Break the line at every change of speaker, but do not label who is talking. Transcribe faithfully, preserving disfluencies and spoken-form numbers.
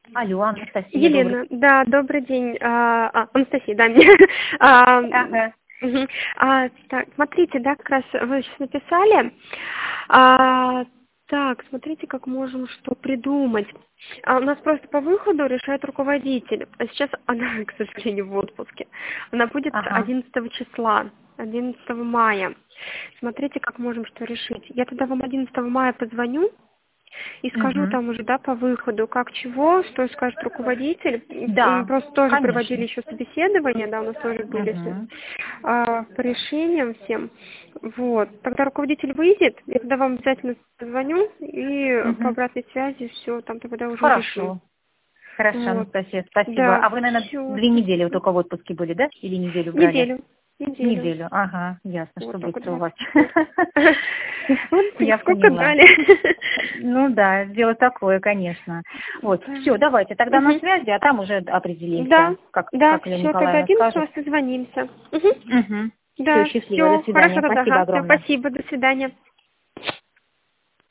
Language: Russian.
Алло, Анастасия,
Елена,
добрый.
да, добрый день. А, а, Анастасия, да, мне. А,
Ага.
мгм. А, так, смотрите, да, как раз вы сейчас написали. А, так, смотрите, как можем что придумать. А, у нас просто по выходу решает руководитель. А сейчас она, к сожалению, в отпуске. Она будет
Ага.
одиннадцатого числа, одиннадцатого мая. Смотрите, как можем что решить. Я тогда вам одиннадцатого мая позвоню. И скажу
Угу.
там уже, да, по выходу, как чего, что скажет руководитель. Мы
Да,
просто тоже проводили
конечно.
еще собеседование, да, у нас тоже были с ним,
Угу.
а, по решениям всем. Вот. Тогда руководитель выйдет, я тогда вам обязательно позвоню и по
Угу.
обратной связи все там тогда уже решим.
Хорошо. Хорошо,
Вот.
Анастасия, спасибо.
Да,
А вы, наверное,
все,
две недели вот
спасибо.
только в отпуске были, да? Или неделю брали?
Неделю. Неделю.
Неделю. Ага, ясно, что
Вот так вот
быстро у
два.
вас.
Вот
Я
сколько
поняла.
дали.
Ну да, дело такое, конечно. Вот, все, давайте тогда на
Мгм.
связи, а там уже
Да,
определимся, как,
да,
как Лена
все, тогда
Николаевна скажет.
одиннадцатого созвонимся. Угу.
Угу. Все,
Да,
счастливо, до
все, хорошо
свидания.
тогда,
Спасибо
ага, все,
огромное.
спасибо, до свидания.